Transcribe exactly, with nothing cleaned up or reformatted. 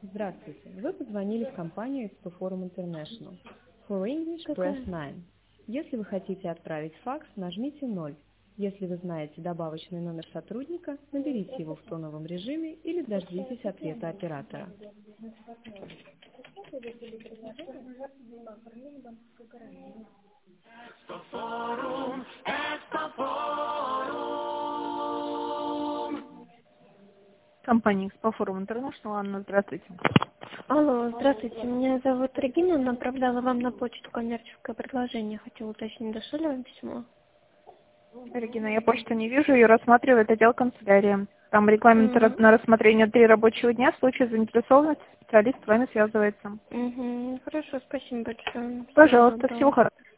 Здравствуйте. Вы позвонили в компанию Expoforum International. For English, Какая? press nine. Если вы хотите отправить факс, нажмите ноль. Если вы знаете добавочный номер сотрудника, наберите его в тоновом режиме или дождитесь ответа оператора. Forum, Expoforum. Компания Expoforum International. Анна, здравствуйте. Алло, здравствуйте. Меня зовут Регина. Направляла вам на почту коммерческое предложение. Хотела уточнить, дошло ли вам письмо? Регина, я почту не вижу, ее рассматривает отдел канцелярии. Там регламент Угу. на рассмотрение три рабочих дня. В случае заинтересованности специалист с вами связывается. Угу. Хорошо, спасибо большое. Всего Пожалуйста, доброго. всего хорошего.